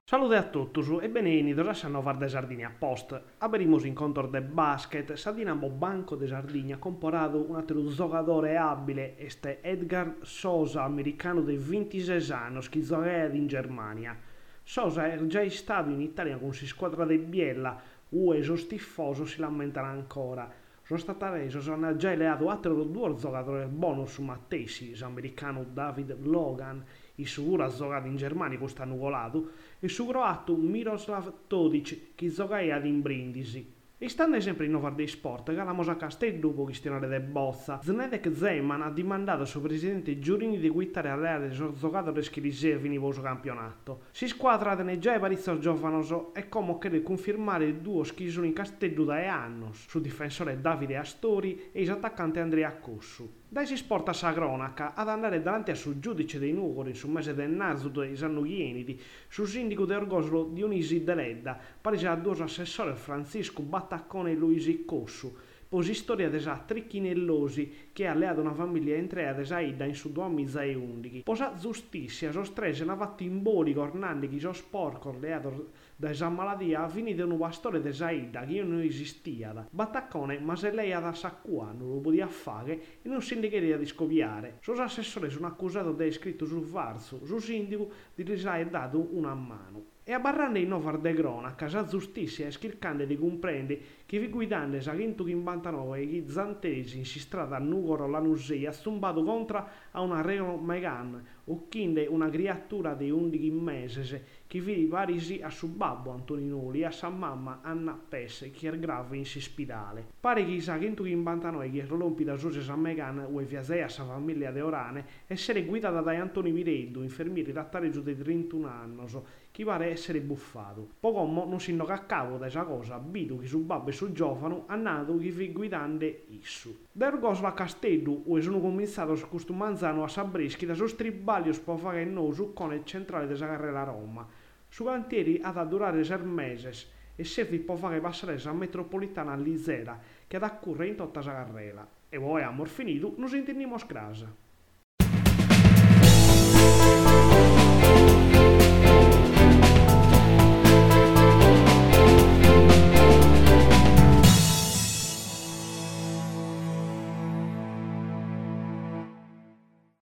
Salute a tutti e benvenuti a Nova de Sardigna Post. Abrimos incontro de basket, sa Dinamo Banco de Sardigna comporado un altro giocatore abile, este Edgar Sosa, americano de 26 anni, che gioca in Germania. Sosa è già stato in Italia con si squadra de Biella, e i tifosi si lamentano ancora. Sono stati resi, sono già elevato altri due giocatori bonus mattesi, l'americano David Logan, il suo ha giocato in Germania quest'anno colato, e su croato Miroslav Todic, che gioca in Brindisi. E stanno sempre in Nova dei Sport, che la mosa Castello può questionare de bozza. Znedek Zeman ha demandato al suo presidente Giurini di guidare alle dei giocatori che riservano il campionato. Si squadra ne già Parizio Giovanoso e come che confermare il duo che sono in Castello da anni, su difensore Davide Astori e attaccante Andrea Cossu. Dai si sporta sa cronaca ad andare davanti a su giudice dei Nugori sul mese del Narzo dei Sannuglienidi, su sindaco di Orgoslo Dionisi Deledda, parese a due assessore Francisco Battaccone e Luisi Cossu, posi storia desa Tricchinellosi che ha alleato una famiglia entre ad esaida in su 2011. Posa giustizia sostrese una fatta in boli cornandi che so sporco alleato da esa maladia finita un pastore desaida che non esistia. Battaccone ma se lei ad assacqua non lo podia fare e non si indicheria di scopiare. Sos assessori sono accusato di iscritto sul farso, su sindaco di risai dato una mano. E a barrande in Novar de Cronaca, sa giustizia e schircande di comprende che vi guidando sa 159 e gli zantesi in si strada a Nugoro la Nusei ha stumbato contro a una Renault Megane o chinde una creatura di 11 mesi che vi parisi a suo babbo Antoninoli e a sa mamma Anna Pesse che è grave in si spidale. Pare che sa 159 che rompi da sua sa Megane o viasei a sa famiglia de Orane essere guidata da Antoni Vireddu, infermiere d'attareggio di 31 anni, che pare essere buffato. Poco non si indoca a capo da esa cosa, abito che su babbo e su giovano ha nato che vi guidande issu. Da Ergoslo a Castello, o sono cominciato su questo manzano a Sabreschi da sos triballios per fare no su cone centrale della carriera Roma. Su cantieri ad durare 6 mesi e serve per fare passare la metropolitana all'Isera che ad accurre in tutta la carriera. E poi, amor finito, nos intendiamo scrasa.